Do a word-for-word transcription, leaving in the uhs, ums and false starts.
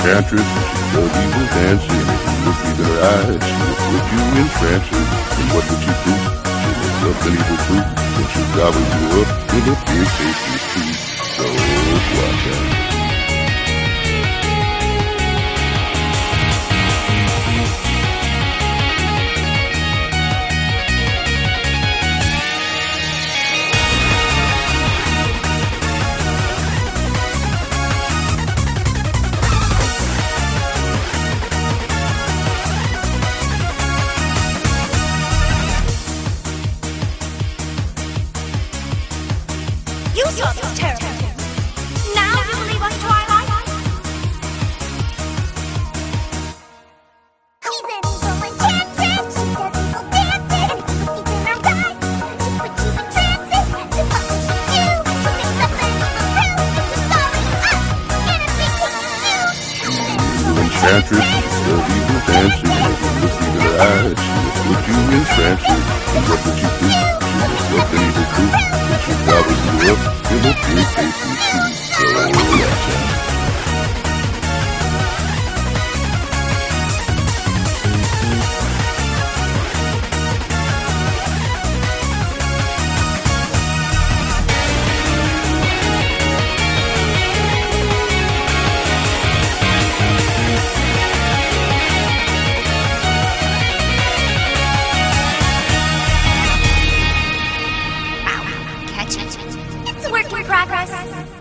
enchantress, she does evil dancing. If you look in her eyes, she will put you in trances. And what would she do? She looks up an evil fruit, and she'll gobble you up in a big tasty treat. So watch out. You saw those terrible things. Now you believe us, Twilight? She's an evil enchantress. She does evil dances. And puts you in her eyes to put you in trances. So what will she do? She'll mix up an evil brew and she'll gobble you up in a big tasty stew. Evil enchantress, she does evil dancing. If you look in her eyes, she will put you in trances. And what would you do? She looks up an evil fruit, and she'll gobble you up in a big tasty treat. So watch out. Catch it. It's a work in progress.